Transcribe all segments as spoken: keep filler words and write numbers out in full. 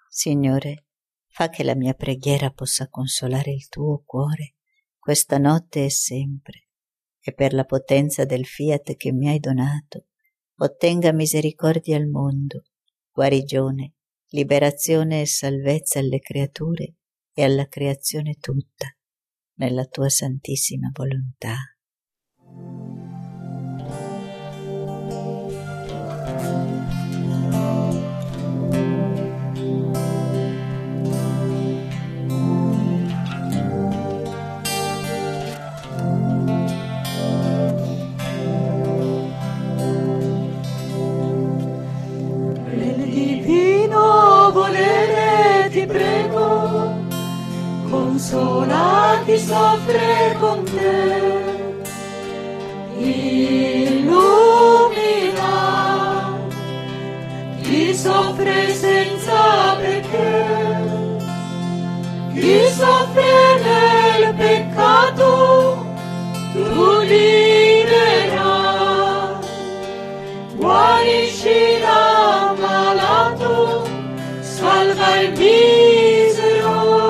Signore, fa che la mia preghiera possa consolare il tuo cuore questa notte e sempre, e per la potenza del fiat che mi hai donato, ottenga misericordia al mondo, guarigione, liberazione e salvezza alle creature e alla creazione tutta, nella tua santissima volontà. Consola chi soffre con te, illumina chi soffre senza perché, chi soffre nel peccato tu libera, guarisci l'ammalato, salva il misero.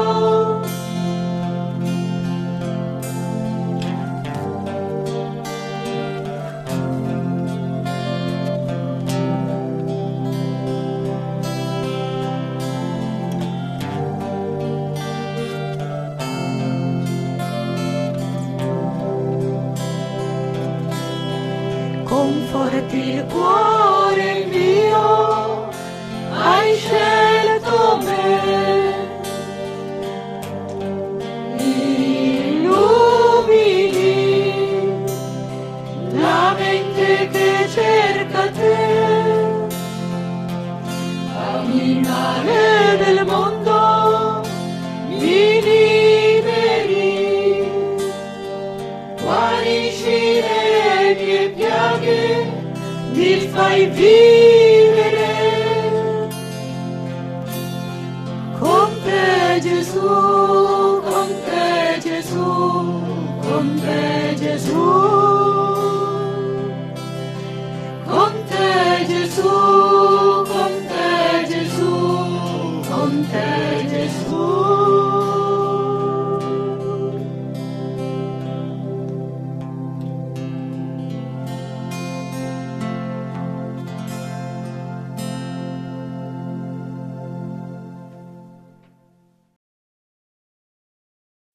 Conforti il cuore mio, hai scelto me, illumini la mente che cerca te, camminare del mondo mi liberi, guarisci le mie piaghe, mi fai vivere con te, Gesù.